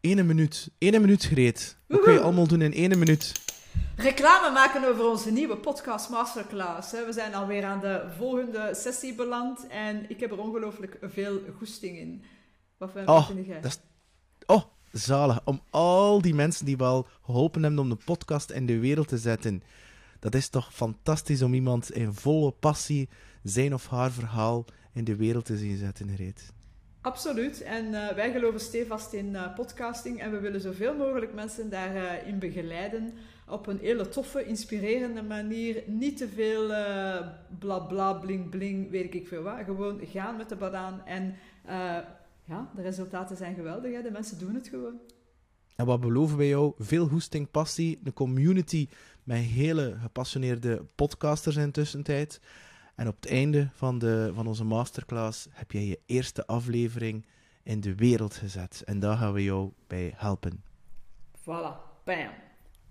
1 minuut. 1 minuut, Greet. Wat kun je allemaal doen in 1 minuut? Reclame maken over onze nieuwe podcast masterclass. We zijn alweer aan de volgende sessie beland en ik heb er ongelooflijk veel goesting in. Wat vind jij? Zalig. Om al die mensen die wel geholpen hebben om de podcast in de wereld te zetten. Dat is toch fantastisch om iemand in volle passie zijn of haar verhaal in de wereld te zien zetten, Greet. Absoluut. En wij geloven stevast in podcasting en we willen zoveel mogelijk mensen daarin begeleiden op een hele toffe, inspirerende manier. Niet te veel bla bla, bling bling, weet ik veel wat. Gewoon gaan met de banaan en de resultaten zijn geweldig. Hè? De mensen doen het gewoon. En wat beloven wij jou? Veel goesting, passie, een community met hele gepassioneerde podcasters in de tussentijd. En op het einde van onze masterclass heb jij je eerste aflevering in de wereld gezet. En daar gaan we jou bij helpen. Voilà, bam.